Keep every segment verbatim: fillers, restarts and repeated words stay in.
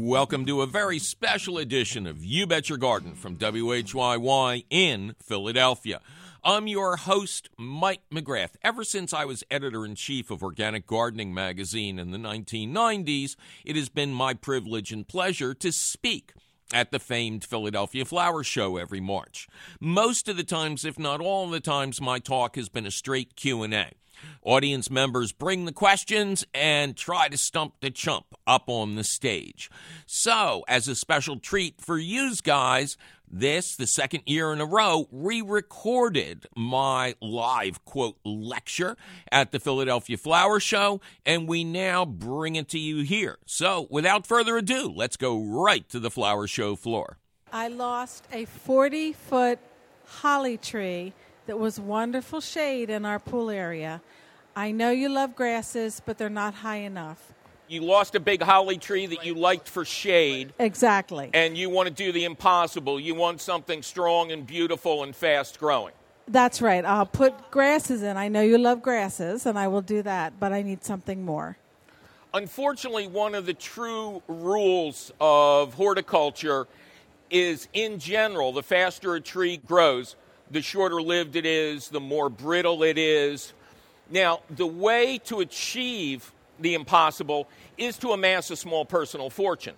Welcome to a very special edition of You Bet Your Garden from W H Y Y in Philadelphia. I'm your host, Mike McGrath. Ever since I was editor-in-chief of Organic Gardening magazine in the nineteen nineties, it has been my privilege and pleasure to speak at the famed Philadelphia Flower Show every March. Most of the times, if not all the times, my talk has been a straight Q and A. Audience members bring the questions and try to stump the chump up on the stage. So, as a special treat for you guys, this, the second year in a row, re-recorded my live, quote, lecture at the Philadelphia Flower Show, and we now bring it to you here. So, without further ado, let's go right to the flower show floor. I lost a forty-foot holly tree that was wonderful shade in our pool area. I know you love grasses, but they're not high enough. You lost a big holly tree that you liked for shade. Exactly. And you want to do the impossible. You want something strong and beautiful and fast growing. That's right. I'll put grasses in. I know you love grasses, and I will do that, but I need something more. Unfortunately, one of the true rules of horticulture is, in general, the faster a tree grows, the shorter lived it is, the more brittle it is. Now, the way to achieve the impossible is to amass a small personal fortune.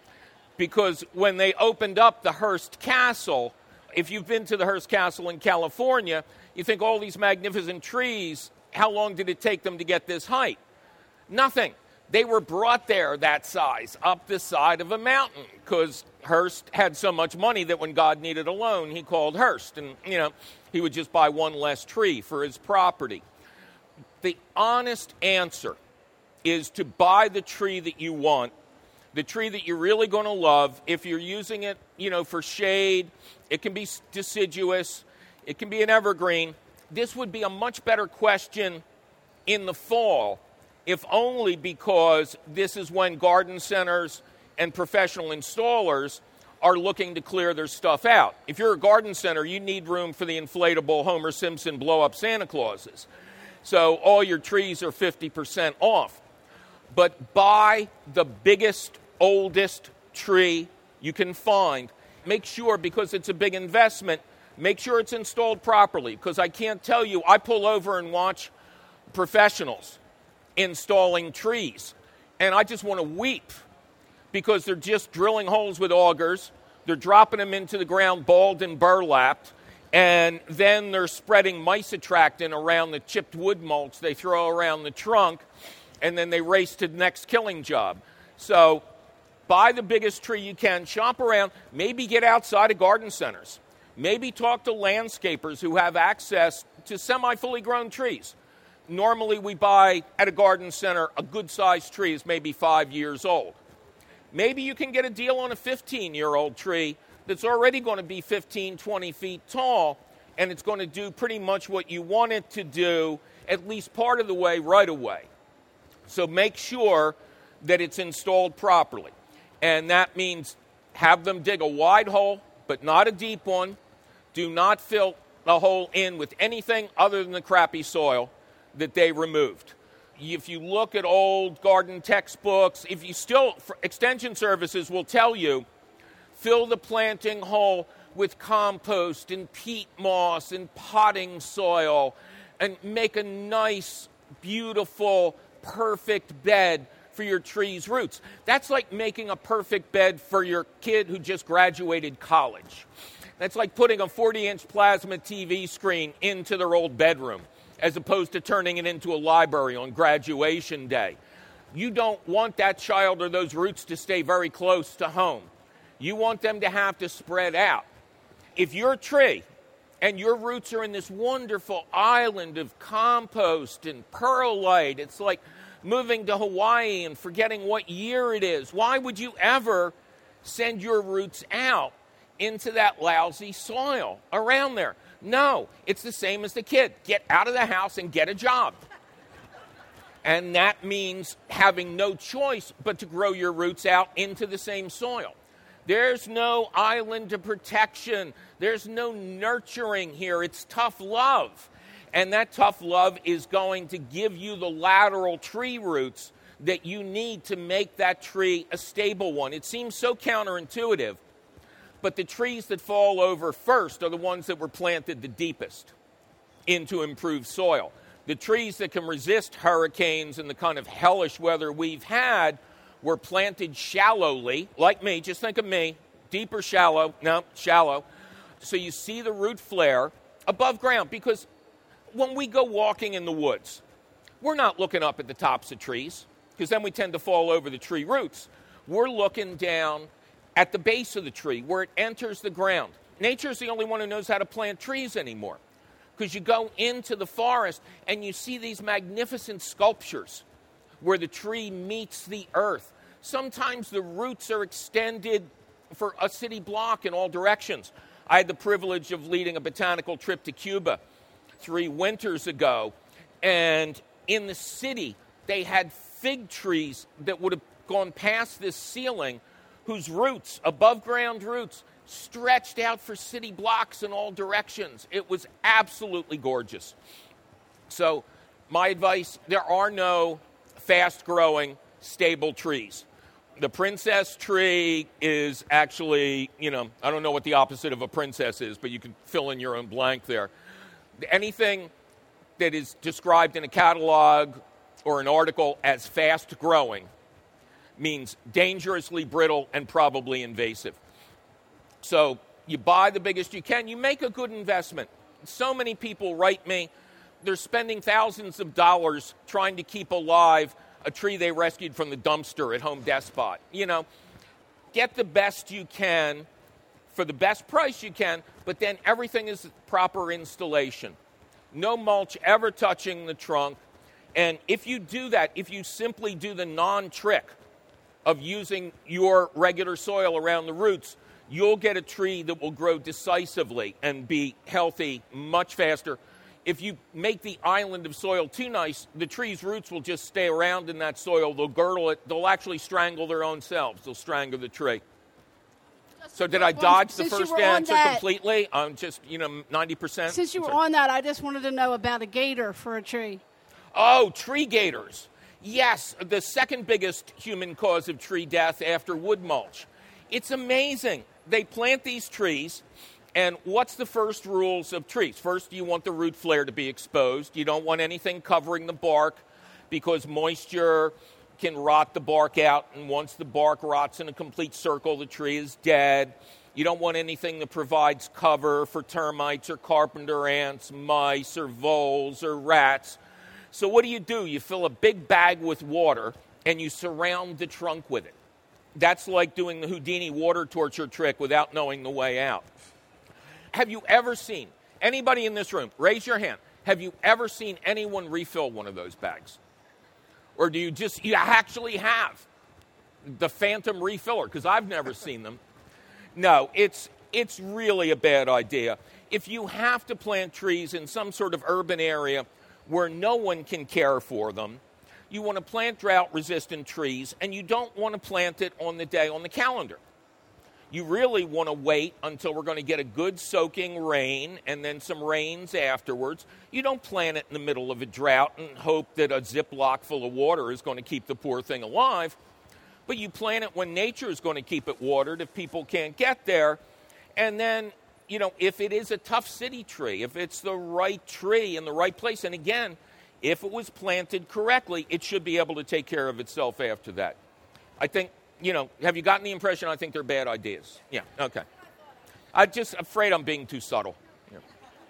Because when they opened up the Hearst Castle, if you've been to the Hearst Castle in California, you think all these magnificent trees, how long did it take them to get this height? Nothing. They were brought there that size, up the side of a mountain, because Hearst had so much money that when God needed a loan, he called Hearst. And, you know, he would just buy one less tree for his property. The honest answer is to buy the tree that you want, the tree that you're really going to love. If you're using it, you know, for shade, it can be deciduous, it can be an evergreen. This would be a much better question in the fall, if only because this is when garden centers and professional installers are looking to clear their stuff out. If you're a garden center, you need room for the inflatable Homer Simpson blow-up Santa Clauses. So all your trees are fifty percent off. But buy the biggest, oldest tree you can find. Make sure, because it's a big investment, make sure it's installed properly. Because I can't tell you, I pull over and watch professionals installing trees, and I just want to weep because they're just drilling holes with augers, they're dropping them into the ground balled and burlapped, and then they're spreading mice attractant around the chipped wood mulch they throw around the trunk, and then they race to the next killing job. So buy the biggest tree you can, shop around, maybe get outside of garden centers, maybe talk to landscapers who have access to semi-fully grown trees. Normally we buy at a garden center a good-sized tree is maybe five years old. Maybe you can get a deal on a fifteen-year-old tree that's already going to be fifteen, twenty feet tall, and it's going to do pretty much what you want it to do, at least part of the way, right away. So make sure that it's installed properly. And that means have them dig a wide hole, but not a deep one. Do not fill the hole in with anything other than the crappy soil that they removed. If you look at old garden textbooks, if you still, extension services will tell you, fill the planting hole with compost and peat moss and potting soil and make a nice, beautiful, perfect bed for your tree's roots. That's like making a perfect bed for your kid who just graduated college. That's like putting a forty-inch plasma T V screen into their old bedroom, as opposed to turning it into a library on graduation day. You don't want that child or those roots to stay very close to home. You want them to have to spread out. If your tree and your roots are in this wonderful island of compost and perlite, it's like moving to Hawaii and forgetting what year it is. Why would you ever send your roots out into that lousy soil around there? No, it's the same as the kid. Get out of the house and get a job. And that means having no choice but to grow your roots out into the same soil. There's no island of protection. There's no nurturing here. It's tough love. And that tough love is going to give you the lateral tree roots that you need to make that tree a stable one. It seems so counterintuitive, but the trees that fall over first are the ones that were planted the deepest into improved soil. The trees that can resist hurricanes and the kind of hellish weather we've had were planted shallowly, like me, just think of me, deep or shallow, no, shallow. So you see the root flare above ground, because when we go walking in the woods, we're not looking up at the tops of trees, because then we tend to fall over the tree roots. We're looking down at the base of the tree where it enters the ground. Nature's the only one who knows how to plant trees anymore, because you go into the forest and you see these magnificent sculptures where the tree meets the earth. Sometimes the roots are extended for a city block in all directions. I had the privilege of leading a botanical trip to Cuba three winters ago, and in the city they had fig trees that would have gone past this ceiling, whose roots, above ground roots, stretched out for city blocks in all directions. It was absolutely gorgeous. So my advice, there are no fast-growing, stable trees. The princess tree is actually, you know, I don't know what the opposite of a princess is, but you can fill in your own blank there. Anything that is described in a catalog or an article as fast-growing means dangerously brittle and probably invasive. So you buy the biggest you can. You make a good investment. So many people write me, they're spending thousands of dollars trying to keep alive a tree they rescued from the dumpster at Home Depot. You know, get the best you can for the best price you can, but then everything is proper installation. No mulch ever touching the trunk. And if you do that, if you simply do the non-trick of using your regular soil around the roots, you'll get a tree that will grow decisively and be healthy much faster. If you make the island of soil too nice, the tree's roots will just stay around in that soil. They'll girdle it. They'll actually strangle their own selves. They'll strangle the tree. So did I dodge the first answer completely? I'm just, you know, ninety percent. Since you were on that, I just wanted to know about a gator for a tree. Oh, tree gators. Yes, the second biggest human cause of tree death after wood mulch. It's amazing. They plant these trees, and what's the first rules of trees? First, you want the root flare to be exposed. You don't want anything covering the bark, because moisture can rot the bark out, and once the bark rots in a complete circle, the tree is dead. You don't want anything that provides cover for termites or carpenter ants, mice or voles or rats. So what do you do? You fill a big bag with water, and you surround the trunk with it. That's like doing the Houdini water torture trick without knowing the way out. Have you ever seen, anybody in this room, raise your hand, have you ever seen anyone refill one of those bags? Or do you just, you actually have the phantom refiller? Because I've never seen them. No, it's it's really a bad idea. If you have to plant trees in some sort of urban area where no one can care for them, you want to plant drought-resistant trees, and you don't want to plant it on the day on the calendar. You really want to wait until we're going to get a good soaking rain and then some rains afterwards. You don't plant it in the middle of a drought and hope that a Ziploc full of water is going to keep the poor thing alive. But you plant it when nature is going to keep it watered if people can't get there. And then, you know, if it is a tough city tree, if it's the right tree in the right place, and again, if it was planted correctly, it should be able to take care of itself after that. I think, you know, have you gotten the impression I think they're bad ideas? Yeah, okay. I'm just afraid I'm being too subtle. Yeah.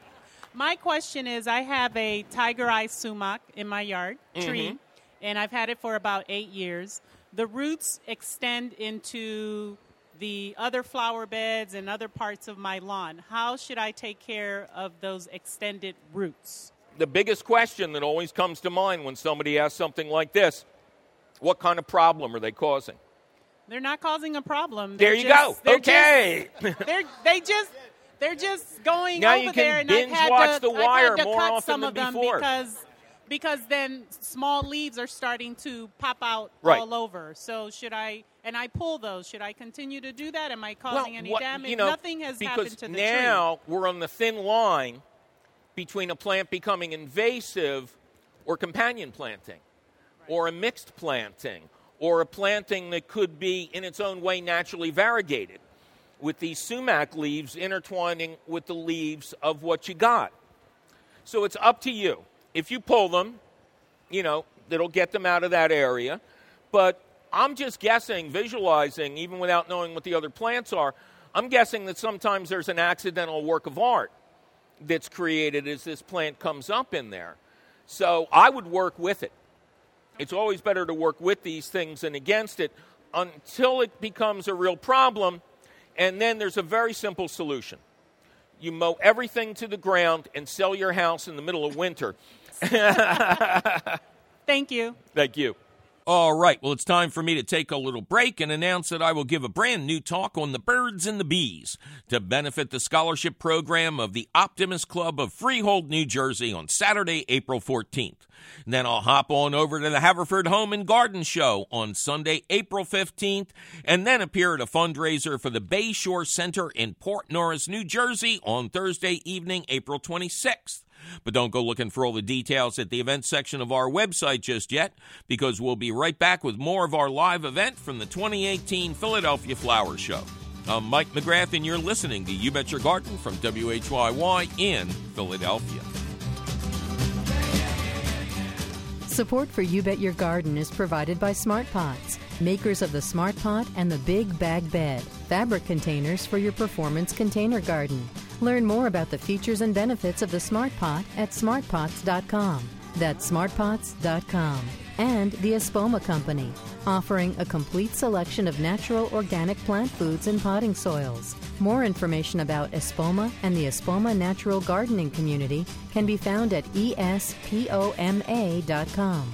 My question is, I have a tiger eye sumac in my yard, tree, mm-hmm. and I've had it for about eight years. The roots extend into the other flower beds and other parts of my lawn. How should I take care of those extended roots? The biggest question that always comes to mind when somebody asks something like this, what kind of problem are they causing? They're not causing a problem. They're there you just, go. Okay. Just, they're, they just, they're just going now over there, and I've had watch to, the wire I've had to more cut often some than of them before. because, because then small leaves are starting to pop out right. all over. So should I, and I pull those, should I continue to do that? Am I causing well, any what, damage? You know, Nothing has happened to the tree. Because now tree. we're on the thin line between a plant becoming invasive or companion planting. or a mixed planting, or a planting that could be in its own way naturally variegated, with these sumac leaves intertwining with the leaves of what you got. So it's up to you. If you pull them, you know, it'll get them out of that area. But I'm just guessing, visualizing, even without knowing what the other plants are, I'm guessing that sometimes there's an accidental work of art that's created as this plant comes up in there. So I would work with it. It's always better to work with these things than against it until it becomes a real problem. And then there's a very simple solution. You mow everything to the ground and sell your house in the middle of winter. Thank you. Thank you. All right, well, it's time for me to take a little break and announce that I will give a brand new talk on the birds and the bees to benefit the scholarship program of the Optimist Club of Freehold, New Jersey on Saturday, April fourteenth. And then I'll hop on over to the Haverford Home and Garden Show on Sunday, April fifteenth, and then appear at a fundraiser for the Bayshore Center in Port Norris, New Jersey on Thursday evening, April twenty-sixth. But don't go looking for all the details at the events section of our website just yet, because we'll be right back with more of our live event from the twenty eighteen Philadelphia Flower Show. I'm Mike McGrath, and you're listening to You Bet Your Garden from W H Y Y in Philadelphia. Support for You Bet Your Garden is provided by Smart Pots, makers of the Smart Pot and the Big Bag Bed, fabric containers for your performance container garden. Learn more about the features and benefits of the Smart Pot at smart pots dot com. That's smart pots dot com. And the Espoma Company, offering a complete selection of natural organic plant foods and potting soils. More information about Espoma and the Espoma Natural Gardening Community can be found at E S P O M A dot com.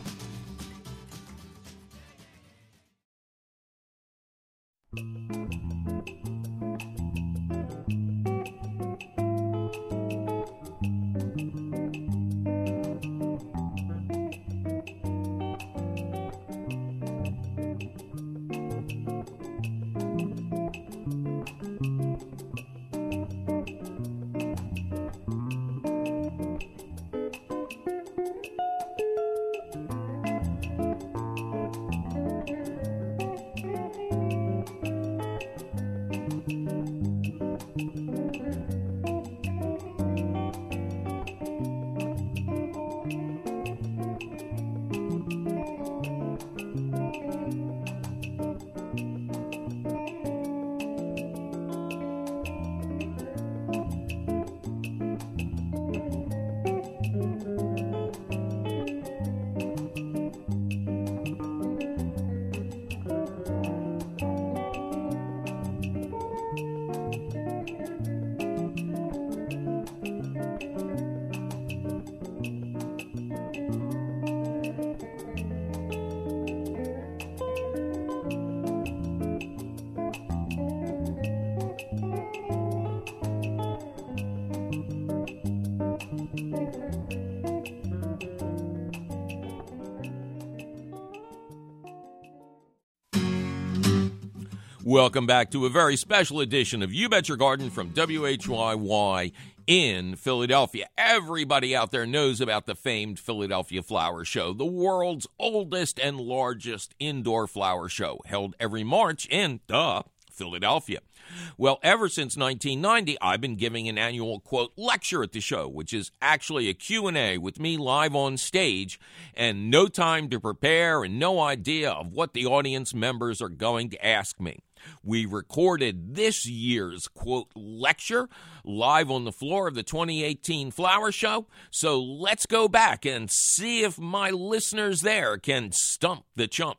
Welcome back to a very special edition of You Bet Your Garden from W H Y Y in Philadelphia. Everybody out there knows about the famed Philadelphia Flower Show, the world's oldest and largest indoor flower show, held every March in, duh, Philadelphia. Well, ever since nineteen ninety, I've been giving an annual, quote, lecture at the show, which is actually a Q and A with me live on stage, and no time to prepare and no idea of what the audience members are going to ask me. We recorded this year's, quote, lecture live on the floor of the twenty eighteen Flower Show, so let's go back and see if my listeners there can stump the chump.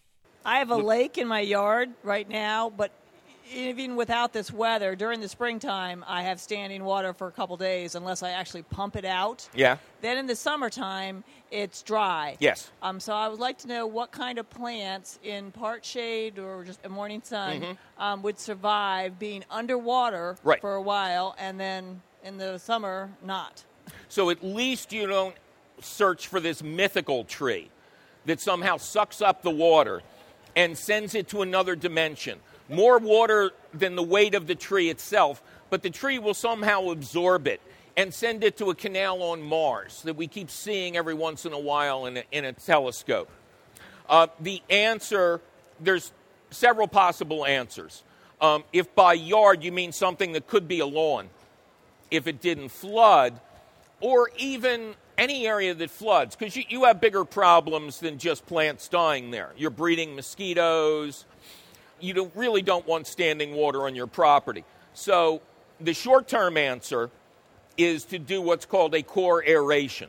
I have a lake in my yard right now, but even without this weather, during the springtime, I have standing water for a couple days unless I actually pump it out. Yeah. Then in the summertime, it's dry. Yes. Um. So I would like to know what kind of plants in part shade or just a morning sun mm-hmm. um, would survive being underwater right. for a while, and then in the summer, not. So at least you don't search for this mythical tree that somehow sucks up the water and sends it to another dimension. More water than the weight of the tree itself, but the tree will somehow absorb it and send it to a canal on Mars that we keep seeing every once in a while in a, in a telescope. Uh, the answer, there's several possible answers. Um, if by yard you mean something that could be a lawn, if it didn't flood, or even any area that floods, because you, you have bigger problems than just plants dying there. You're breeding mosquitoes. You don't, really don't want standing water on your property. So the short-term answer is to do what's called a core aeration,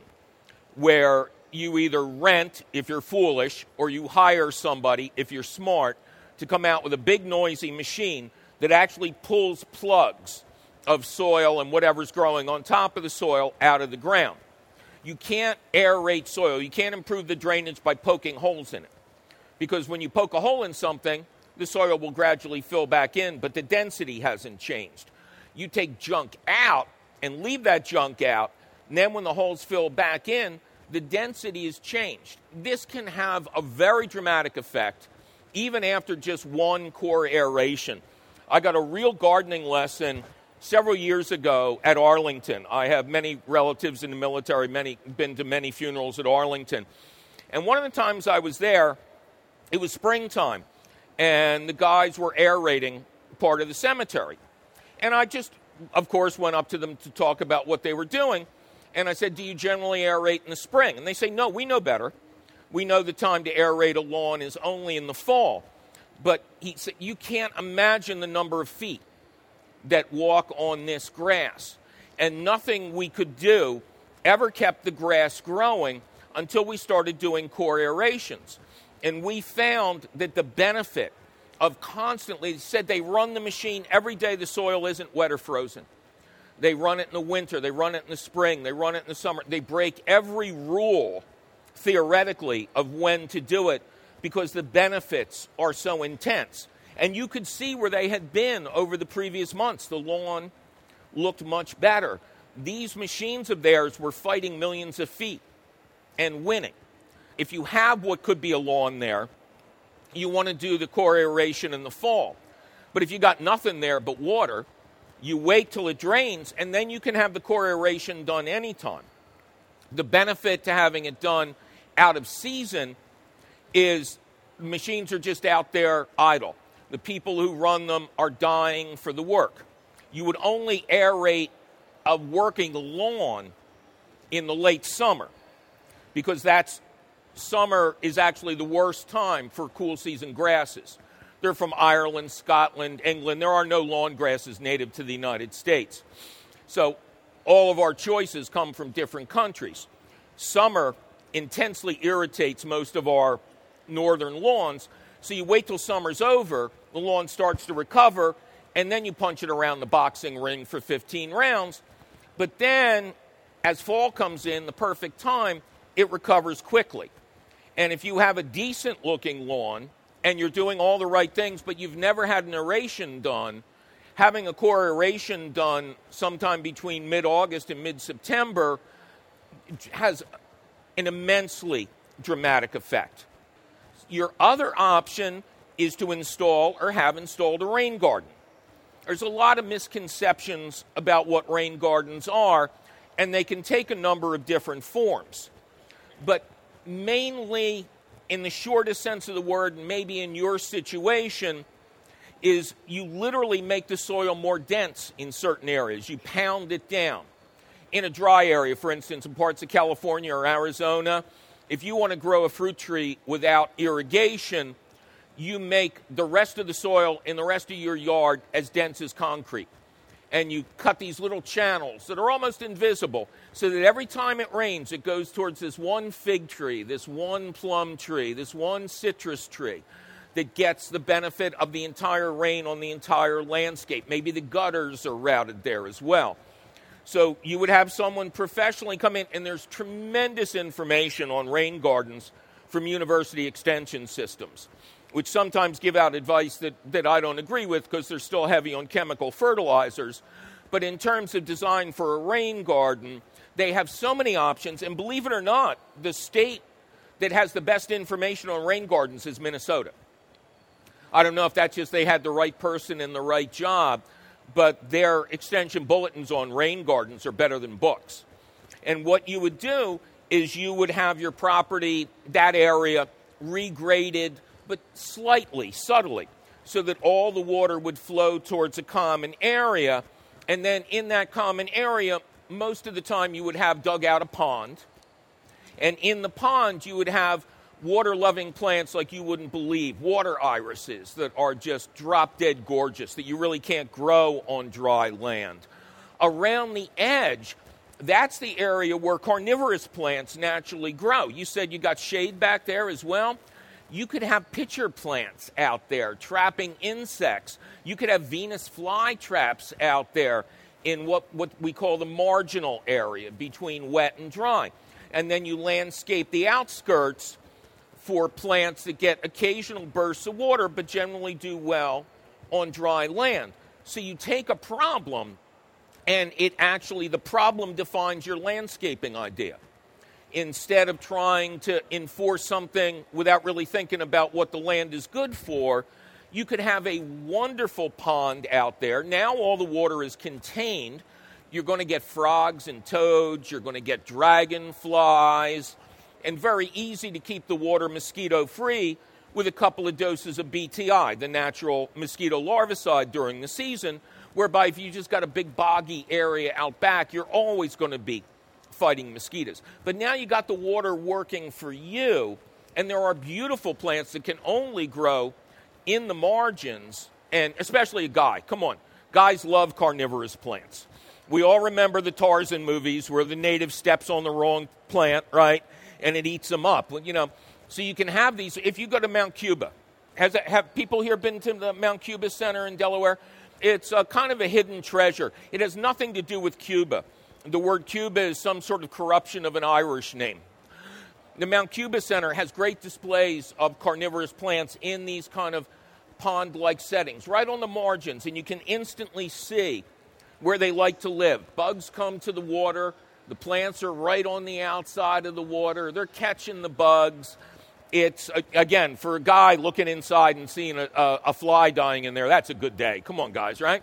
where you either rent, if you're foolish, or you hire somebody, if you're smart, to come out with a big noisy machine that actually pulls plugs of soil and whatever's growing on top of the soil out of the ground. You can't aerate soil. You can't improve the drainage by poking holes in it. Because when you poke a hole in something, the soil will gradually fill back in, but the density hasn't changed. You take junk out and leave that junk out, and then when the holes fill back in, the density is changed. This can have a very dramatic effect, even after just one core aeration. I got a real gardening lesson several years ago at Arlington. I have many relatives in the military, many been to many funerals at Arlington. And one of the times I was there, it was springtime, and the guys were aerating part of the cemetery. And I just, of course, went up to them to talk about what they were doing. And I said, do you generally aerate in the spring? And they say, no, we know better. We know the time to aerate a lawn is only in the fall. But he said, you can't imagine the number of feet that walk on this grass. And nothing we could do ever kept the grass growing until we started doing core aerations. And we found that the benefit of constantly, they said they run the machine every day the soil isn't wet or frozen. They run it in the winter, they run it in the spring, they run it in the summer. They break every rule, theoretically, of when to do it because the benefits are so intense. And you could see where they had been over the previous months. The lawn looked much better. These machines of theirs were fighting millions of feet and winning. If you have what could be a lawn there, you want to do the core aeration in the fall. But if you got nothing there but water, you wait till it drains, and then you can have the core aeration done anytime. The benefit to having it done out of season is machines are just out there idle. The people who run them are dying for the work. You would only aerate a working lawn in the late summer because that's summer is actually the worst time for cool season grasses. They're from Ireland, Scotland, England. There are no lawn grasses native to the United States. So all of our choices come from different countries. Summer intensely irritates most of our northern lawns. So you wait till summer's over, the lawn starts to recover, and then you punch it around the boxing ring for fifteen rounds. But then, as fall comes in, the perfect time, it recovers quickly. And if you have a decent-looking lawn and you're doing all the right things, but you've never had an aeration done, having a core aeration done sometime between mid-August and mid-September has an immensely dramatic effect. Your other option is to install or have installed a rain garden. There's a lot of misconceptions about what rain gardens are, and they can take a number of different forms. But mainly, in the shortest sense of the word, maybe in your situation, is you literally make the soil more dense in certain areas. You pound it down. In a dry area, for instance, in parts of California or Arizona, if you want to grow a fruit tree without irrigation, you make the rest of the soil in the rest of your yard as dense as concrete. And you cut these little channels that are almost invisible so that every time it rains, it goes towards this one fig tree, this one plum tree, this one citrus tree that gets the benefit of the entire rain on the entire landscape. Maybe the gutters are routed there as well. So you would have someone professionally come in, and there's tremendous information on rain gardens from university extension systems, which sometimes give out advice that, that I don't agree with because they're still heavy on chemical fertilizers. But in terms of design for a rain garden, they have so many options. And believe it or not, the state that has the best information on rain gardens is Minnesota. I don't know if that's just they had the right person in the right job, but their extension bulletins on rain gardens are better than books. And what you would do is you would have your property, that area, regraded, but slightly, subtly, so that all the water would flow towards a common area. And then in that common area, most of the time you would have dug out a pond. And in the pond, you would have water-loving plants like you wouldn't believe, water irises that are just drop-dead gorgeous, that you really can't grow on dry land. Around the edge, that's the area where carnivorous plants naturally grow. You said you got shade back there as well. You could have pitcher plants out there trapping insects. You could have Venus flytraps out there in what, what we call the marginal area between wet and dry. And then you landscape the outskirts for plants that get occasional bursts of water but generally do well on dry land. So you take a problem and it actually, the problem defines your landscaping idea. Instead of trying to enforce something without really thinking about what the land is good for, you could have a wonderful pond out there. Now all the water is contained. You're going to get frogs and toads. You're going to get dragonflies. And very easy to keep the water mosquito-free with a couple of doses of B T I, the natural mosquito larvicide during the season, whereby if you just got a big boggy area out back, you're always going to be fighting mosquitoes. But now you got the water working for you, and there are beautiful plants that can only grow in the margins, and especially a guy. Come on. Guys love carnivorous plants. We all remember the Tarzan movies where the native steps on the wrong plant, right, and it eats them up. You know, so you can have these. If you go to Mount Cuba, has have people here been to the Mount Cuba Center in Delaware? It's a kind of a hidden treasure. It has nothing to do with Cuba. The word Cuba is some sort of corruption of an Irish name. The Mount Cuba Center has great displays of carnivorous plants in these kind of pond-like settings, right on the margins, and you can instantly see where they like to live. Bugs come to the water. The plants are right on the outside of the water. They're catching the bugs. It's, again, for a guy looking inside and seeing a, a, a fly dying in there, that's a good day. Come on, guys, right?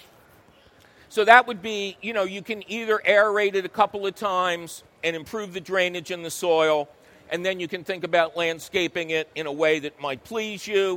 So that would be, you know, you can either aerate it a couple of times and improve the drainage in the soil, and then you can think about landscaping it in a way that might please you,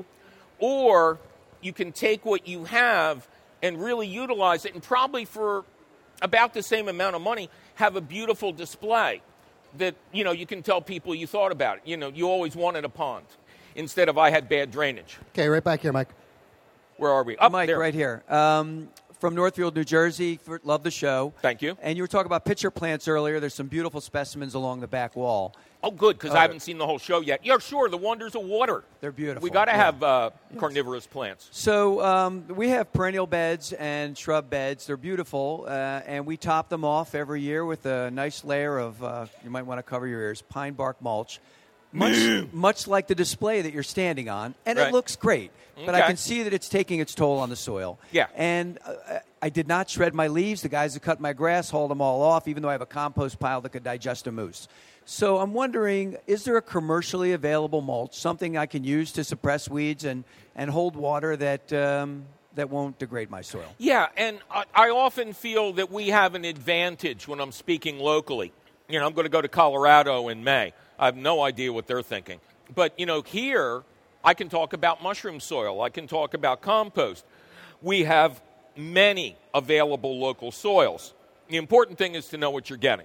or you can take what you have and really utilize it, and probably for about the same amount of money, have a beautiful display that, you know, you can tell people you thought about it. You know, you always wanted a pond instead of I had bad drainage. Okay, right back here, Mike. Where are we? Up Mike, there. right here. Um, from Northfield, New Jersey. For, love the show. Thank you. And you were talking about pitcher plants earlier. There's some beautiful specimens along the back wall. Oh, good, because uh, I haven't seen the whole show yet. Yeah, sure, the wonders of water. They're beautiful. We got to yeah. have uh, carnivorous plants. So um, we have perennial beds and shrub beds. They're beautiful, uh, and we top them off every year with a nice layer of, uh, you might want to cover your ears, pine bark mulch, much, much like the display that you're standing on, and Right. it looks great. But Okay. I can see that it's taking its toll on the soil. Yeah. And uh, I did not shred my leaves. The guys that cut my grass hauled them all off, even though I have a compost pile that could digest a moose. So I'm wondering, is there a commercially available mulch, something I can use to suppress weeds and, and hold water that um, that won't degrade my soil? Yeah, and I, I often feel that we have an advantage when I'm speaking locally. You know, I'm going to go to Colorado in May. I have no idea what they're thinking. But, you know, here I can talk about mushroom soil. I can talk about compost. We have many available local soils. The important thing is to know what you're getting.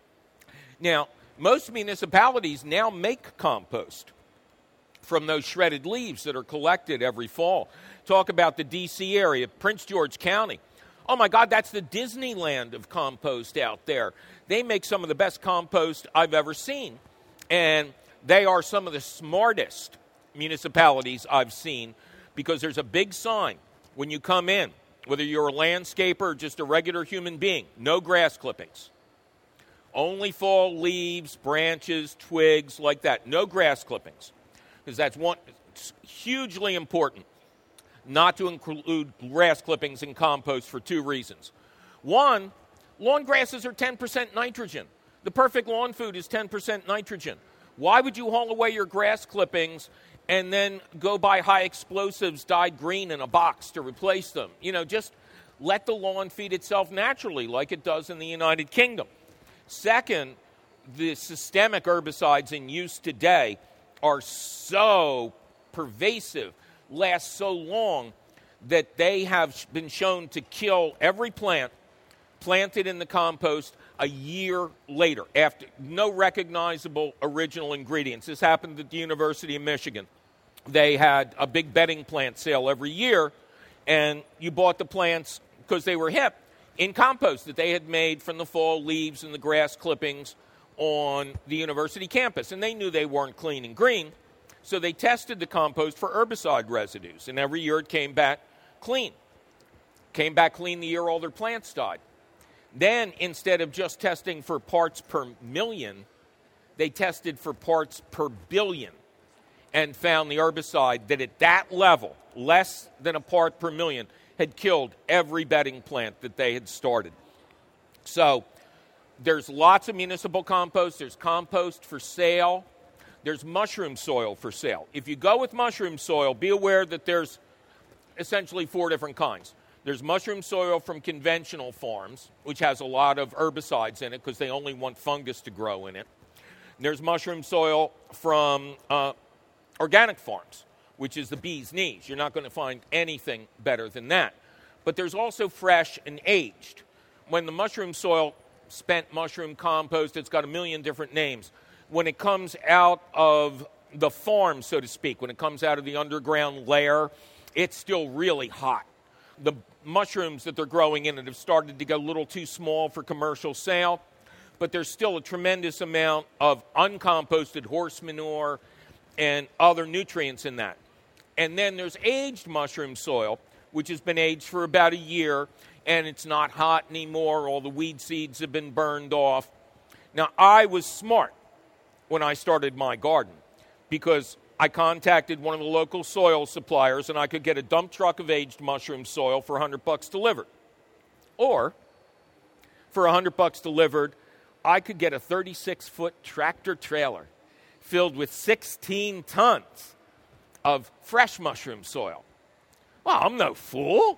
Now, most municipalities now make compost from those shredded leaves that are collected every fall. Talk about the D C area, Prince George County. Oh, my God, that's the Disneyland of compost out there. They make some of the best compost I've ever seen. And they are some of the smartest municipalities I've seen because there's a big sign when you come in, whether you're a landscaper or just a regular human being, no grass clippings. Only fall leaves, branches, twigs, like that. No grass clippings. Because that's one, it's hugely important not to include grass clippings in compost for two reasons. One, lawn grasses are ten percent nitrogen. The perfect lawn food is ten percent nitrogen. Why would you haul away your grass clippings and then go buy high explosives dyed green in a box to replace them? You know, just let the lawn feed itself naturally like it does in the United Kingdom. Second, the systemic herbicides in use today are so pervasive, last so long, that they have been shown to kill every plant planted in the compost a year later, after no recognizable original ingredients. This happened at the University of Michigan. They had a big bedding plant sale every year, and you bought the plants because they were hip in compost that they had made from the fall leaves and the grass clippings on the university campus. And they knew they weren't clean and green, so they tested the compost for herbicide residues, and every year it came back clean. Came back clean the year all their plants died. Then, instead of just testing for parts per million, they tested for parts per billion and found the herbicide that at that level, less than a part per million, had killed every bedding plant that they had started. So there's lots of municipal compost. There's compost for sale. There's mushroom soil for sale. If you go with mushroom soil, be aware that there's essentially four different kinds. There's mushroom soil from conventional farms, which has a lot of herbicides in it because they only want fungus to grow in it. There's mushroom soil from uh, organic farms, which is the bee's knees. You're not going to find anything better than that. But there's also fresh and aged. When the mushroom soil, spent mushroom compost, it's got a million different names. When it comes out of the farm, so to speak, when it comes out of the underground layer, it's still really hot. The mushrooms that they're growing in it have started to get a little too small for commercial sale, but there's still a tremendous amount of uncomposted horse manure and other nutrients in that. And then there's aged mushroom soil, which has been aged for about a year, and it's not hot anymore. All the weed seeds have been burned off. Now, I was smart when I started my garden because I contacted one of the local soil suppliers, and I could get a dump truck of aged mushroom soil for one hundred bucks delivered. Or, for one hundred bucks delivered, I could get a thirty-six foot tractor trailer filled with sixteen tons of fresh mushroom soil. Well, I'm no fool.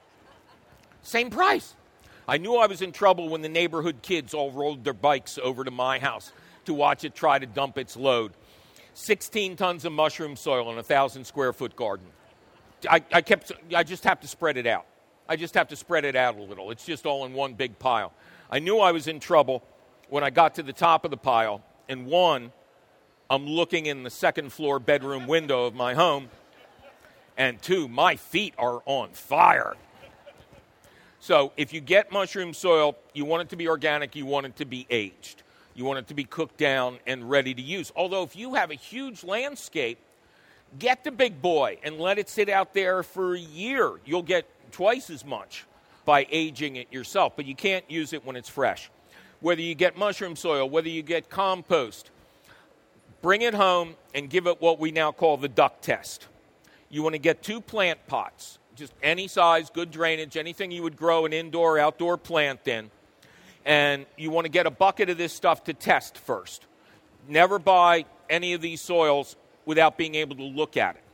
Same price. I knew I was in trouble when the neighborhood kids all rolled their bikes over to my house to watch it try to dump its load. sixteen tons of mushroom soil in a one thousand square foot garden. I, I kept. I just have to spread it out. I just have to spread it out a little. It's just all in one big pile. I knew I was in trouble when I got to the top of the pile, and one, I'm looking in the second floor bedroom window of my home, and two, my feet are on fire. So if you get mushroom soil, you want it to be organic, you want it to be aged. You want it to be cooked down and ready to use. Although if you have a huge landscape, get the big boy and let it sit out there for a year. You'll get twice as much by aging it yourself, but you can't use it when it's fresh. Whether you get mushroom soil, whether you get compost, bring it home and give it what we now call the duck test. You want to get two plant pots, just any size, good drainage, anything you would grow an indoor, outdoor plant in. And you want to get a bucket of this stuff to test first. Never buy any of these soils without being able to look at it.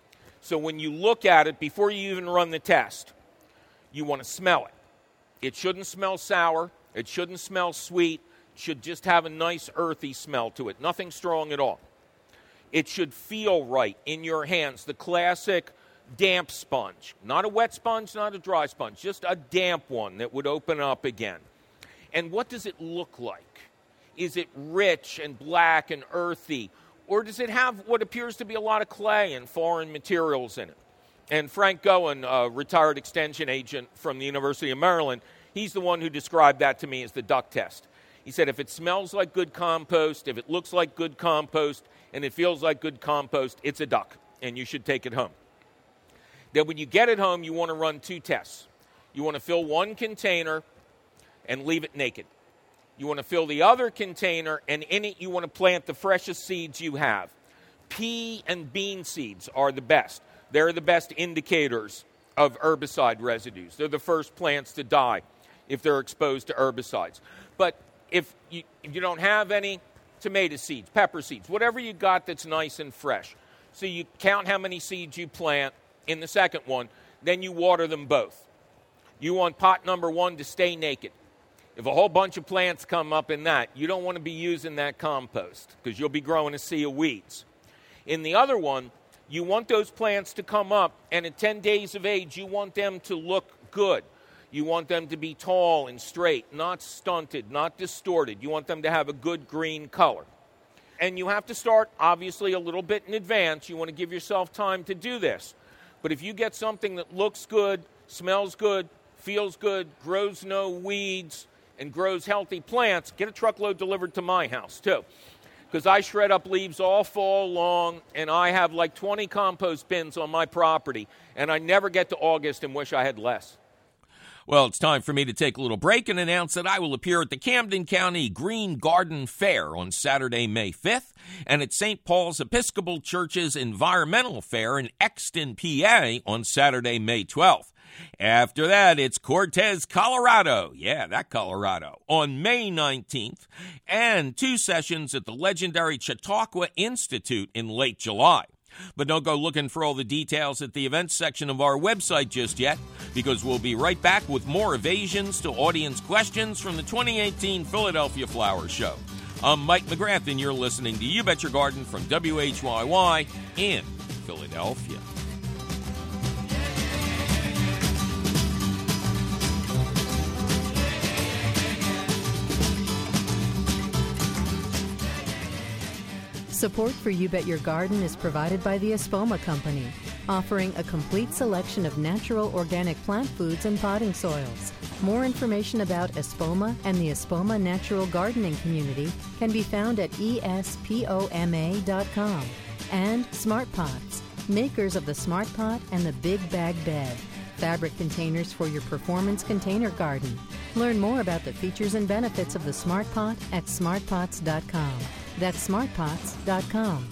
So when you look at it, before you even run the test, you want to smell it. It shouldn't smell sour. It shouldn't smell sweet. It should just have a nice earthy smell to it. Nothing strong at all. It should feel right in your hands. The classic damp sponge. Not a wet sponge, not a dry sponge. Just a damp one that would open up again. And what does it look like? Is it rich and black and earthy? Or does it have what appears to be a lot of clay and foreign materials in it? And Frank Goen, a retired extension agent from the University of Maryland, he's the one who described that to me as the duck test. He said if it smells like good compost, if it looks like good compost, and it feels like good compost, it's a duck, and you should take it home. Then when you get it home, you want to run two tests. You want to fill one container and leave it naked. You want to fill the other container, and in it you want to plant the freshest seeds you have. Pea and bean seeds are the best. They're the best indicators of herbicide residues. They're the first plants to die if they're exposed to herbicides. But if you, if you don't have any, tomato seeds, pepper seeds, whatever you got that's nice and fresh. So you count how many seeds you plant in the second one, then you water them both. You want pot number one to stay naked. If a whole bunch of plants come up in that, you don't want to be using that compost because you'll be growing a sea of weeds. In the other one, you want those plants to come up, and at ten days of age, you want them to look good. You want them to be tall and straight, not stunted, not distorted. You want them to have a good green color. And you have to start, obviously, a little bit in advance. You want to give yourself time to do this. But if you get something that looks good, smells good, feels good, grows no weeds, and grows healthy plants, get a truckload delivered to my house, too. Because I shred up leaves all fall long, and I have like twenty compost bins on my property, and I never get to August and wish I had less. Well, it's time for me to take a little break and announce that I will appear at the Camden County Green Garden Fair on Saturday, May fifth, and at Saint Paul's Episcopal Church's Environmental Fair in Exton, P A on Saturday, May twelfth. After that, it's Cortez, Colorado. Yeah, that Colorado. On May nineteenth, and two sessions at the legendary Chautauqua Institute in late July. But don't go looking for all the details at the events section of our website just yet, because we'll be right back with more evasions to audience questions from the twenty eighteen Philadelphia Flower Show. I'm Mike McGrath, and you're listening to You Bet Your Garden from W H Y Y in Philadelphia. Support for You Bet Your Garden is provided by the Espoma Company, offering a complete selection of natural organic plant foods and potting soils. More information about Espoma and the Espoma Natural Gardening Community can be found at E S P O M A dot com. And Smart Pots, makers of the Smart Pot and the Big Bag Bed, fabric containers for your performance container garden. Learn more about the features and benefits of the Smart Pot at smart pots dot com. That's smart pots dot com.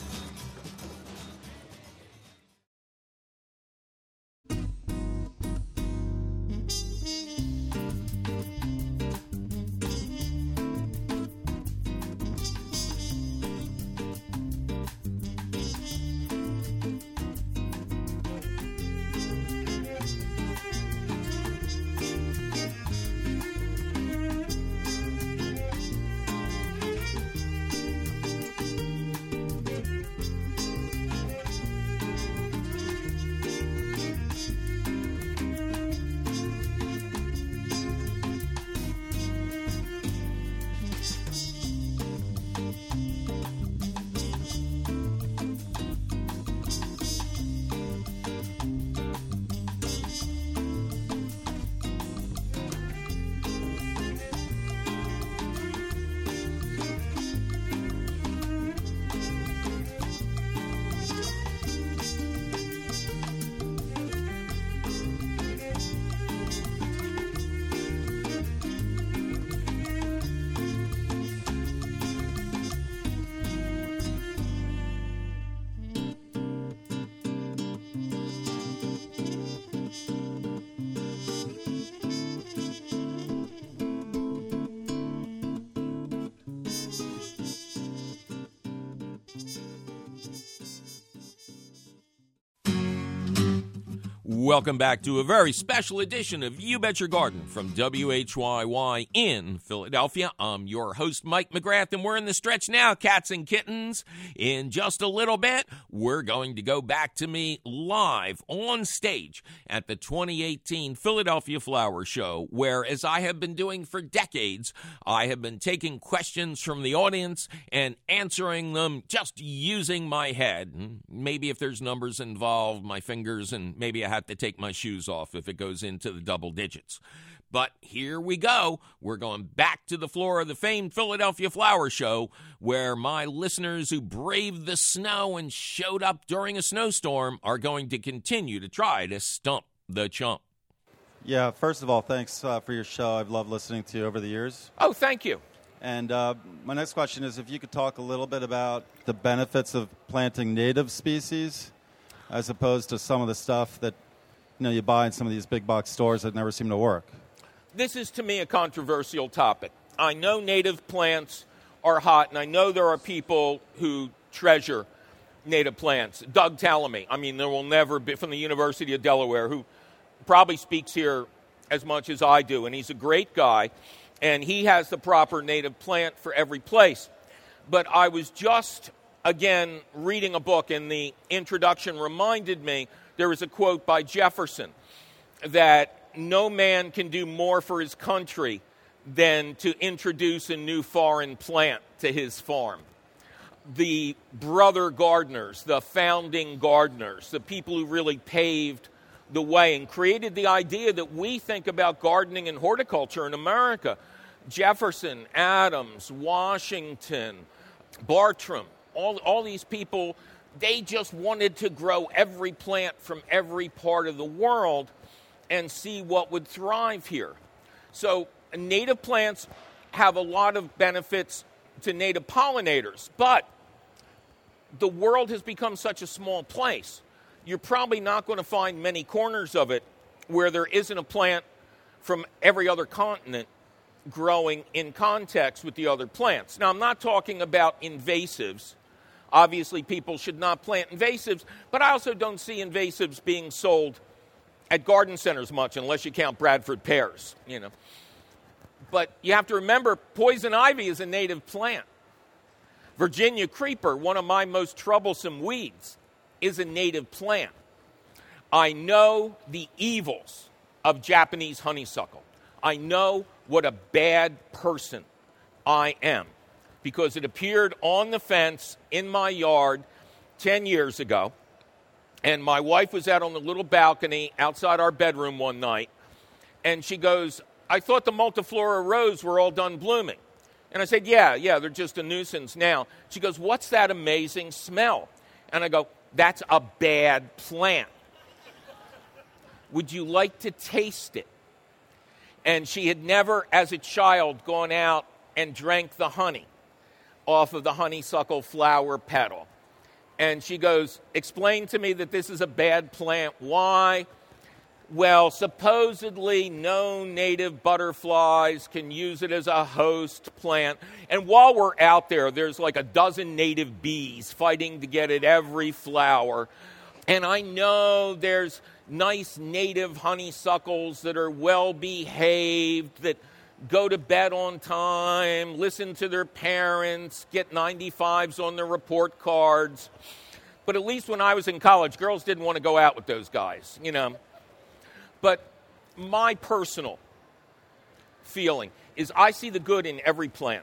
Welcome back to a very special edition of You Bet Your Garden from W H Y Y in Philadelphia. I'm your host, Mike McGrath, and we're in the stretch now, cats and kittens. In just a little bit, we're going to go back to me live on stage at the twenty eighteen Philadelphia Flower Show, where, as I have been doing for decades, I have been taking questions from the audience and answering them just using my head. Maybe if there's numbers involved, my fingers, and maybe I have to take my shoes off if it goes into the double digits. But here we go. We're going back to the floor of the famed Philadelphia Flower Show, where my listeners who braved the snow and showed up during a snowstorm are going to continue to try to stump the chump. Yeah, first of all, thanks uh, for your show. I've loved listening to you over the years. Oh, thank you. And uh, my next question is if you could talk a little bit about the benefits of planting native species as opposed to some of the stuff that you know you buy in some of these big box stores that never seem to work. This is, to me, a controversial topic. I know native plants are hot, and I know there are people who treasure native plants. Doug Tallamy, I mean, there will never be, from the University of Delaware, who probably speaks here as much as I do, and he's a great guy, and he has the proper native plant for every place. But I was just again, reading a book, and the introduction reminded me, there was a quote by Jefferson that no man can do more for his country than to introduce a new foreign plant to his farm. The brother gardeners, the founding gardeners, the people who really paved the way and created the idea that we think about gardening and horticulture in America. Jefferson, Adams, Washington, Bartram, all, all these people, they just wanted to grow every plant from every part of the world and see what would thrive here. So native plants have a lot of benefits to native pollinators, but the world has become such a small place. You're probably not going to find many corners of it where there isn't a plant from every other continent growing in context with the other plants. Now, I'm not talking about invasives. Obviously, people should not plant invasives, but I also don't see invasives being sold at garden centers much, unless you count Bradford pears, you know. But you have to remember, poison ivy is a native plant. Virginia creeper, one of my most troublesome weeds, is a native plant. I know the evils of Japanese honeysuckle. I know what a bad person I am because it appeared on the fence in my yard ten years ago, and my wife was out on the little balcony outside our bedroom one night, and she goes, I thought the multiflora rose were all done blooming. And I said, yeah, yeah, they're just a nuisance now. She goes, what's that amazing smell? And I go, that's a bad plant. Would you like to taste it? And she had never, as a child, gone out and drank the honey off of the honeysuckle flower petal. And she goes, explain to me that this is a bad plant. Why? Well, supposedly no native butterflies can use it as a host plant. And while we're out there, there's like a dozen native bees fighting to get at every flower. And I know there's nice native honeysuckles that are well behaved, that go to bed on time, listen to their parents, get ninety-fives on their report cards. But at least when I was in college, girls didn't want to go out with those guys, you know. But my personal feeling is I see the good in every plant.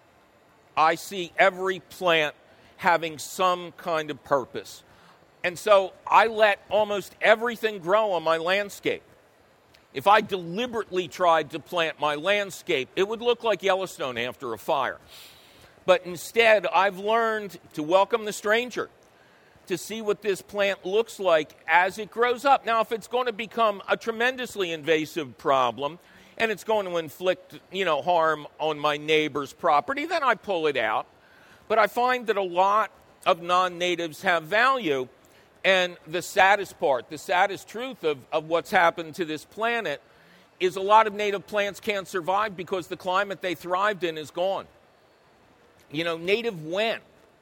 I see every plant having some kind of purpose. And so I let almost everything grow on my landscape. If I deliberately tried to plant my landscape, it would look like Yellowstone after a fire. But instead, I've learned to welcome the stranger, to see what this plant looks like as it grows up. Now, if it's going to become a tremendously invasive problem and it's going to inflict, you know, harm on my neighbor's property, then I pull it out. But I find that a lot of non-natives have value. And the saddest part, the saddest truth of, of what's happened to this planet is a lot of native plants can't survive because the climate they thrived in is gone. You know, native when?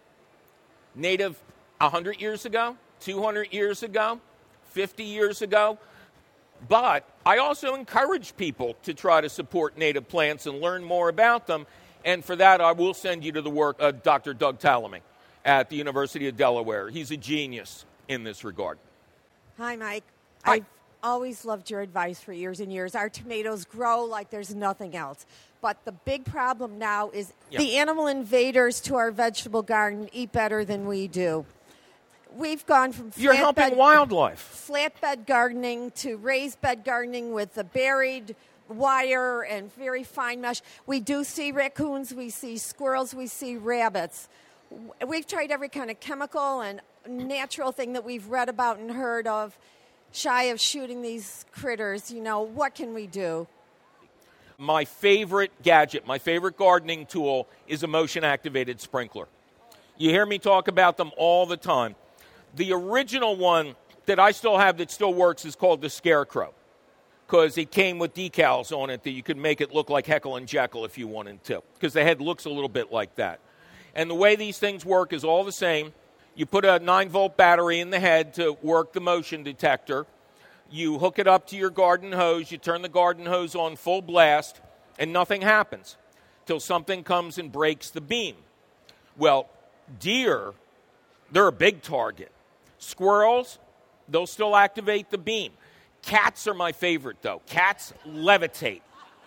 Native one hundred years ago, two hundred years ago, fifty years ago. But I also encourage people to try to support native plants and learn more about them. And for that, I will send you to the work of Doctor Doug Tallamy at the University of Delaware. He's a genius in this regard. Hi, Mike. Hi. I've always loved your advice for years and years. Our tomatoes grow like there's nothing else. But the big problem now is yeah. the animal invaders to our vegetable garden eat better than we do. We've gone from You're helping bed, wildlife. flatbed gardening to raised bed gardening with the buried wire and very fine mesh. We do see raccoons, we see squirrels, we see rabbits. We've tried every kind of chemical and natural thing that we've read about and heard of, shy of shooting these critters. You know, what can we do? My favorite gadget, my favorite gardening tool is a motion-activated sprinkler. You hear me talk about them all the time. The original one that I still have that still works is called the Scarecrow, because it came with decals on it that you could make it look like Heckle and Jekyll if you wanted to, because the head looks a little bit like that. And the way these things work is all the same. You put a nine-volt battery in the head to work the motion detector. You hook it up to your garden hose. You turn the garden hose on full blast, and nothing happens till something comes and breaks the beam. Well, Deer, they're a big target. Squirrels, they'll still activate the beam. Cats are my favorite, though. Cats levitate.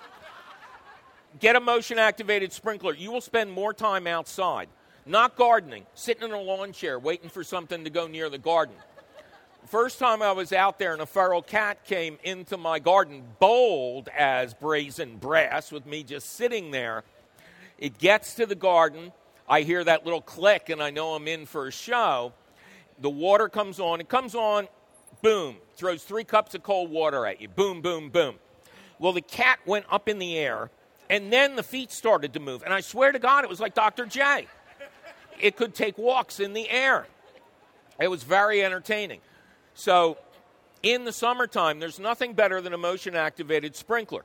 Get a motion-activated sprinkler. You will spend more time outside, not gardening, sitting in a lawn chair waiting for something to go near the garden. First time I was out there and a feral cat came into my garden, bold as brazen brass, with me just sitting there. It gets to the garden. I hear that little click, and I know I'm in for a show. The water comes on. It comes on, boom, throws three cups of cold water at you. Boom, boom, boom. Well, the cat went up in the air, and then the feet started to move. And I swear to God, it was like Doctor J. It could take walks in the air. It was very entertaining. So in the summertime, there's nothing better than a motion-activated sprinkler.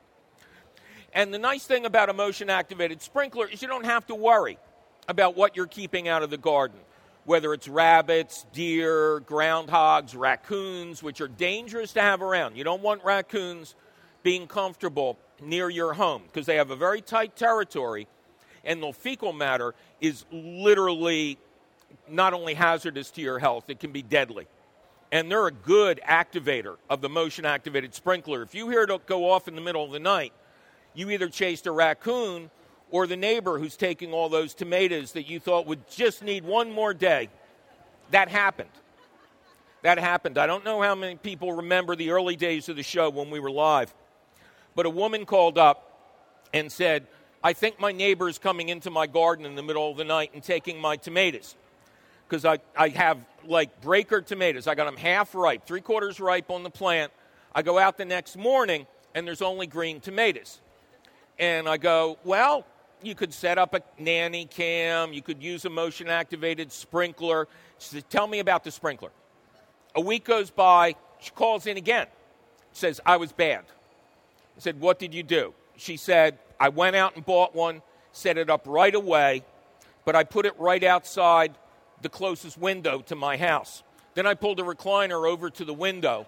And the nice thing about a motion-activated sprinkler is you don't have to worry about what you're keeping out of the garden, whether it's rabbits, deer, groundhogs, raccoons, which are dangerous to have around. You don't want raccoons being comfortable near your home because they have a very tight territory, and the fecal matter is literally not only hazardous to your health, it can be deadly. And they're a good activator of the motion-activated sprinkler. If you hear it go off in the middle of the night, you either chased a raccoon or the neighbor who's taking all those tomatoes that you thought would just need one more day. That happened. That happened. I don't know how many people remember the early days of the show when we were live, but a woman called up and said, I think my neighbor is coming into my garden in the middle of the night and taking my tomatoes. Because I, I have, like, breaker tomatoes. I got them half ripe, three-quarters ripe on the plant. I go out the next morning, and there's only green tomatoes. And I go, well, you could set up a nanny cam. You could use a motion-activated sprinkler. She said, tell me about the sprinkler. A week goes by. She calls in again. Says, I was bad. I said, what did you do? She said, I went out and bought one, set it up right away, but I put it right outside the closest window to my house. Then I pulled a recliner over to the window,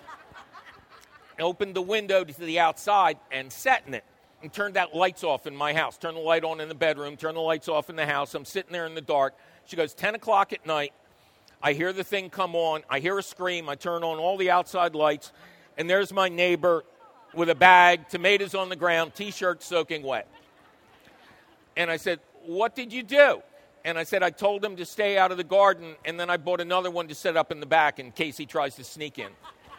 opened the window to the outside, and sat in it, and turned out lights off in my house. Turn the light on in the bedroom, turn the lights off in the house. I'm sitting there in the dark. She goes, ten o'clock at night. I hear the thing come on. I hear a scream. I turn on all the outside lights, and there's my neighbor with a bag, tomatoes on the ground, T-shirt soaking wet. And I said, what did you do? And I said, I told him to stay out of the garden, and then I bought another one to set up in the back in case he tries to sneak in.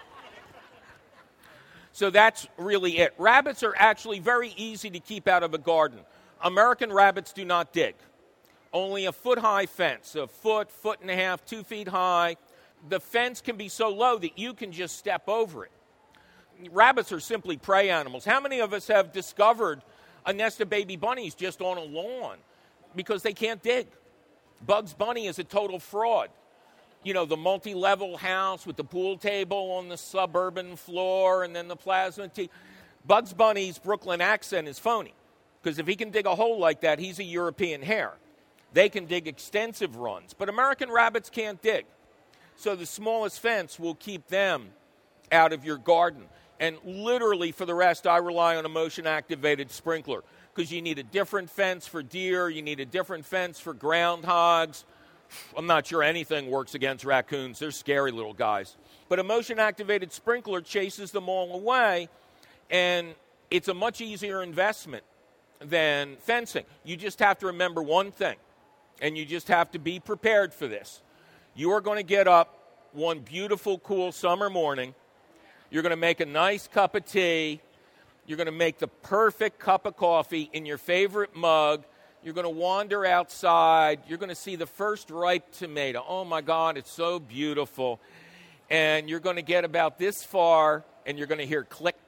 So that's really it. Rabbits are actually very easy to keep out of a garden. American rabbits do not dig. Only a foot-high fence, a foot, foot and a half, two feet high. The fence can be so low that you can just step over it. Rabbits are simply prey animals. How many of us have discovered a nest of baby bunnies just on a lawn because they can't dig? Bugs Bunny is a total fraud. You know, the multi-level house with the pool table on the suburban floor and then the plasma T V. Bugs Bunny's Brooklyn accent is phony because if he can dig a hole like that, he's a European hare. They can dig extensive runs, but American rabbits can't dig. So the smallest fence will keep them out of your garden. And literally for the rest, I rely on a motion-activated sprinkler because you need a different fence for deer, you need a different fence for groundhogs. I'm not sure anything works against raccoons. They're scary little guys. But a motion-activated sprinkler chases them all away, and it's a much easier investment than fencing. You just have to remember one thing, and you just have to be prepared for this. You are going to get up one beautiful, cool summer morning. You're going to make a nice cup of tea. You're going to make the perfect cup of coffee in your favorite mug. You're going to wander outside. You're going to see the first ripe tomato. Oh, my God, it's so beautiful. And you're going to get about this far, and you're going to hear click.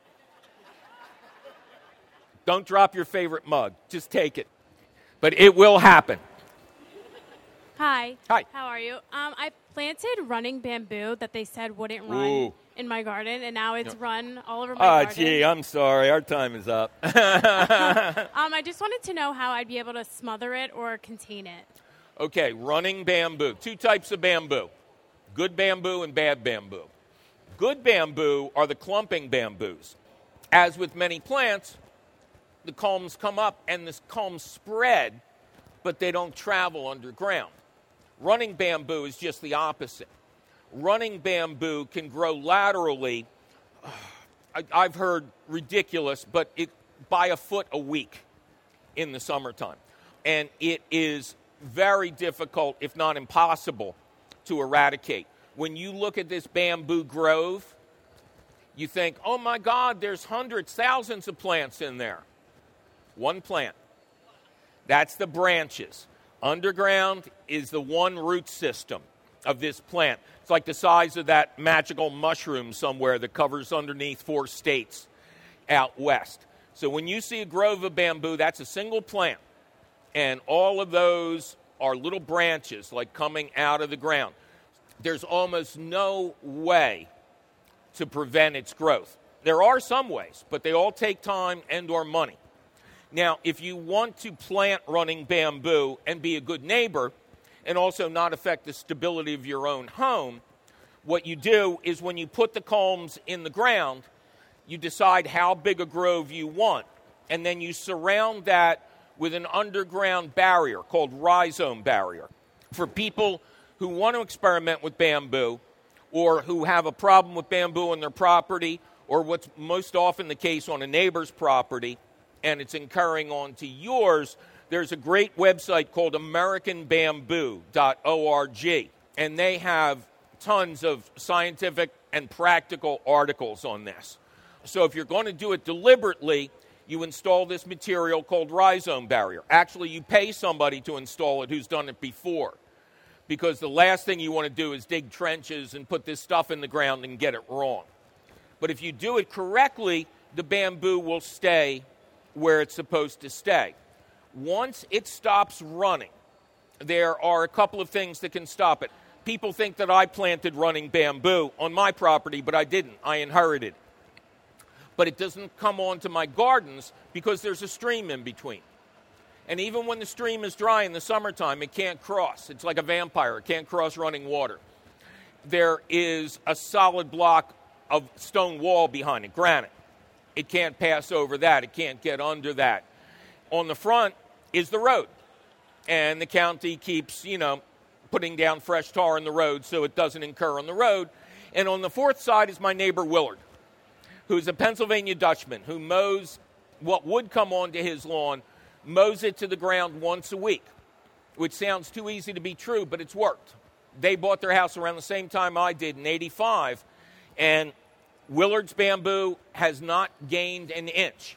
Don't drop your favorite mug. Just take it. But it will happen. Hi. Hi. How are you? Um, I planted running bamboo that they said wouldn't run Ooh. in my garden, and now it's No. run all over my Oh, garden. gee, I'm sorry. Our time is up. um, I just wanted to know how I'd be able to smother it or contain it. Okay, running bamboo. Two types of bamboo. Good bamboo and bad bamboo. Good bamboo are the clumping bamboos. As with many plants, the culms come up and the culms spread but they don't travel underground. Running bamboo is just the opposite. Running bamboo can grow laterally, I, I've heard ridiculous, but it by a foot a week in the summertime. And it is very difficult, if not impossible, to eradicate. When you look at this bamboo grove, you think, oh my God, there's hundreds, thousands of plants in there. One plant. That's the branches. Underground is the one root system of this plant. It's like the size of that magical mushroom somewhere that covers underneath four states out west. So when you see a grove of bamboo, that's a single plant. And all of those are little branches like coming out of the ground. There's almost no way to prevent its growth. There are some ways, but they all take time and or money. Now, if you want to plant running bamboo and be a good neighbor and also not affect the stability of your own home, what you do is when you put the culms in the ground, you decide how big a grove you want, and then you surround that with an underground barrier called rhizome barrier. For people who want to experiment with bamboo or who have a problem with bamboo on their property or what's most often the case on a neighbor's property and it's incurring onto yours, there's a great website called American Bamboo dot org, and they have tons of scientific and practical articles on this. So if you're going to do it deliberately, you install this material called rhizome barrier. Actually, you pay somebody to install it who's done it before, because the last thing you want to do is dig trenches and put this stuff in the ground and get it wrong. But if you do it correctly, the bamboo will stay where it's supposed to stay. Once it stops running, there are a couple of things that can stop it. People think that I planted running bamboo on my property, but I didn't. I inherited. But it doesn't come onto my gardens because there's a stream in between. And even when the stream is dry in the summertime, it can't cross. It's like a vampire. It can't cross running water. There is a solid block of stone wall behind it, granite. It can't pass over that. It can't get under that. On the front is the road. And the county keeps, you know, putting down fresh tar in the road so it doesn't incur on the road. And on the fourth side is my neighbor Willard, who's a Pennsylvania Dutchman who mows what would come onto his lawn, mows it to the ground once a week, which sounds too easy to be true, but it's worked. They bought their house around the same time I did in eighty-five, and Willard's bamboo has not gained an inch.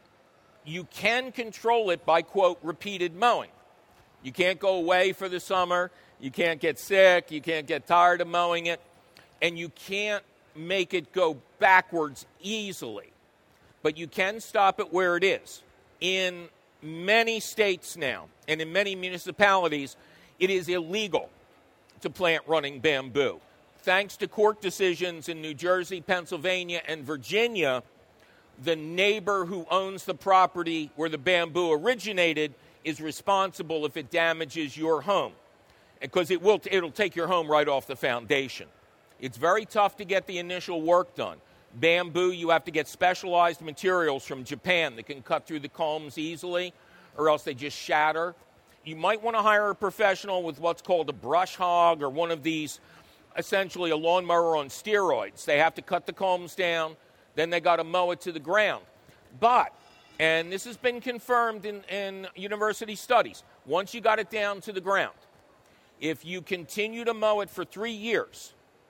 You can control it by, quote, repeated mowing. You can't go away for the summer. You can't get sick. You can't get tired of mowing it. And you can't make it go backwards easily. But you can stop it where it is. In many states now, and in many municipalities, it is illegal to plant running bamboo. Thanks to court decisions in New Jersey, Pennsylvania, and Virginia, the neighbor who owns the property where the bamboo originated is responsible if it damages your home, because it will, it'll take your home right off the foundation. It's very tough to get the initial work done. Bamboo, you have to get specialized materials from Japan that can cut through the culms easily, or else they just shatter. You might want to hire a professional with what's called a brush hog, or one of these, essentially a lawnmower on steroids. They have to cut the culms down, then they got to mow it to the ground. But, and this has been confirmed in, in university studies, once you got it down to the ground, if you continue to mow it for three years,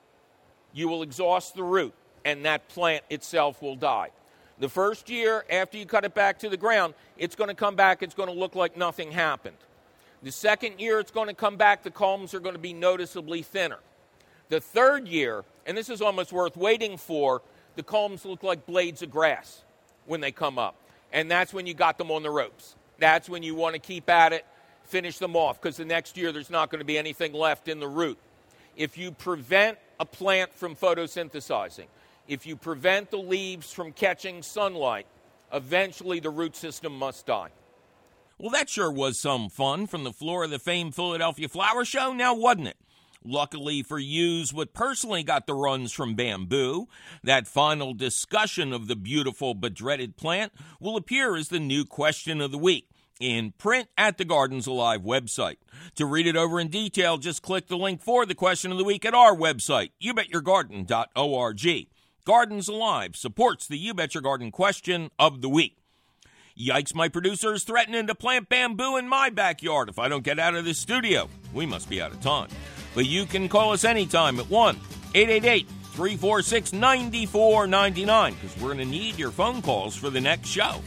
you will exhaust the root, and that plant itself will die. The first year, after you cut it back to the ground, it's going to come back, it's going to look like nothing happened. The second year, it's going to come back, the culms are going to be noticeably thinner. The third year, and this is almost worth waiting for, the culms look like blades of grass when they come up. And that's when you got them on the ropes. That's when you want to keep at it, finish them off, because the next year there's not going to be anything left in the root. If you prevent a plant from photosynthesizing, if you prevent the leaves from catching sunlight, eventually the root system must die. Well, that sure was some fun from the floor of the famed Philadelphia Flower Show, now wasn't it? Luckily for yous, what personally got the runs from bamboo, that final discussion of the beautiful but dreaded plant will appear as the new question of the week. in print at the Gardens Alive website. To read it over in detail, just click the link for the question of the week at our website, you bet your garden dot org. Gardens Alive supports the You Bet Your Garden question of the week. Yikes, my producer is threatening to plant bamboo in my backyard if I don't get out of this studio. We must be out of time. But you can call us anytime at one eight eight eight, three four six, nine four nine nine because we're going to need your phone calls for the next show.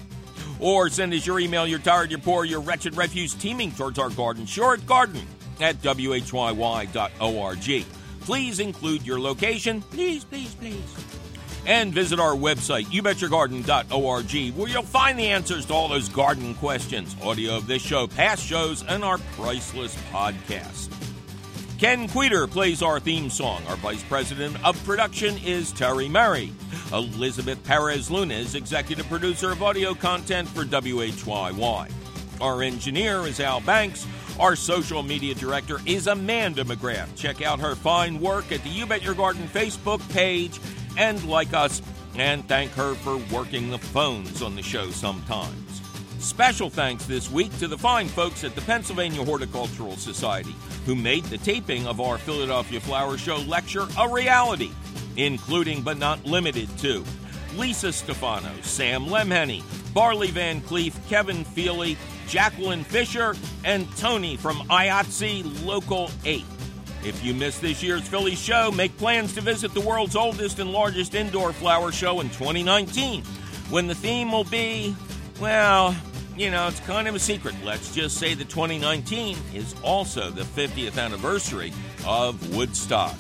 Or send us your email, you're tired, you're poor, your wretched refuse teeming towards our garden. Short Garden at W H Y Y dot org. Please include your location. Please, please, please. And visit our website, you bet your garden dot org, where you'll find the answers to all those garden questions, audio of this show, past shows, and our priceless podcast. Ken Queter plays our theme song. Our vice president of production is Terry Murray. Elizabeth Perez Luna is executive producer of audio content for W H Y Y. Our engineer is Al Banks. Our social media director is Amanda McGrath. Check out her fine work at the You Bet Your Garden Facebook page and like us, and thank her for working the phones on the show sometimes. Special thanks this week to the fine folks at the Pennsylvania Horticultural Society who made the taping of our Philadelphia Flower Show lecture a reality, including but not limited to Lisa Stefano, Sam Lemhenny, Barley Van Cleef, Kevin Feely, Jacqueline Fisher, and Tony from I A T S E Local eight. If you missed this year's Philly show, make plans to visit the world's oldest and largest indoor flower show in twenty nineteen, when the theme will be, well, you know, it's kind of a secret. Let's just say that twenty nineteen is also the fiftieth anniversary of Woodstock.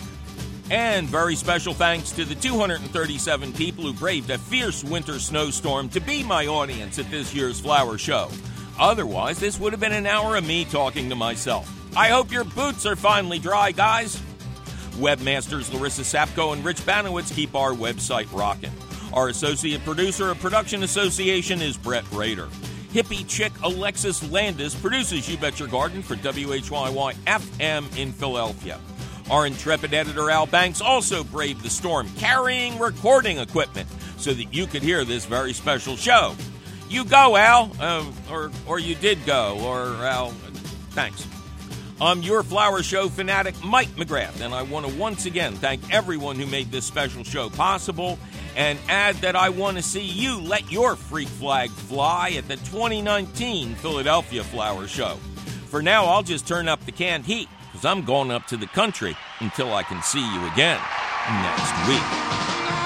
And very special thanks to the two hundred thirty-seven people who braved a fierce winter snowstorm to be my audience at this year's flower show. Otherwise, this would have been an hour of me talking to myself. I hope your boots are finally dry, guys. Webmasters Larissa Sapko and Rich Banowitz keep our website rocking. Our associate producer of Production Association is Brett Rader. Hippie chick Alexis Landis produces You Bet Your Garden for W H Y Y F M in Philadelphia. Our intrepid editor Al Banks also braved the storm, carrying recording equipment so that you could hear this very special show. You go, Al, uh, or or you did go, or Al, thanks. I'm your flower show fanatic, Mike McGrath, and I want to once again thank everyone who made this special show possible, and add that I want to see you let your freak flag fly at the twenty nineteen Philadelphia Flower Show. For now, I'll just turn up the canned heat, because I'm going up to the country until I can see you again next week.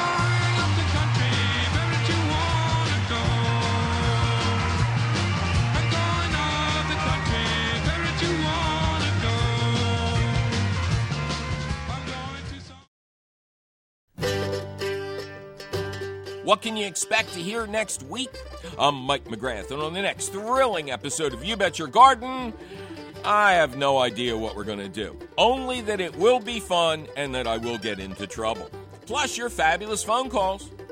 What can you expect to hear next week? I'm Mike McGrath, and on the next thrilling episode of You Bet Your Garden, I have no idea what we're going to do. Only that it will be fun and that I will get into trouble. Plus your fabulous phone calls.